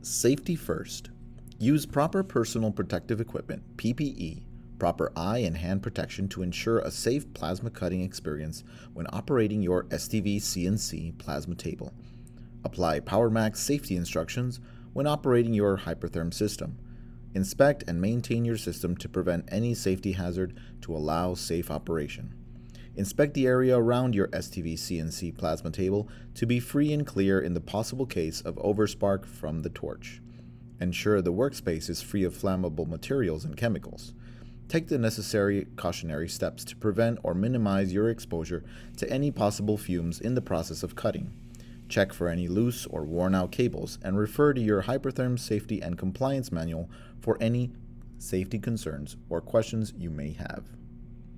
Safety first. Use proper personal protective equipment, PPE, proper eye and hand protection to ensure a safe plasma cutting experience when operating your STV CNC plasma table. Apply PowerMax safety instructions when operating your Hypertherm system. Inspect and maintain your system to prevent any safety hazard to allow safe operation. Inspect the area around your STV CNC plasma table to be free and clear in the possible case of overspark from the torch. Ensure the workspace is free of flammable materials and chemicals. Take the necessary cautionary steps to prevent or minimize your exposure to any possible fumes in the process of cutting. Check for any loose or worn-out cables and refer to your Hypertherm Safety and Compliance Manual for any safety concerns or questions you may have.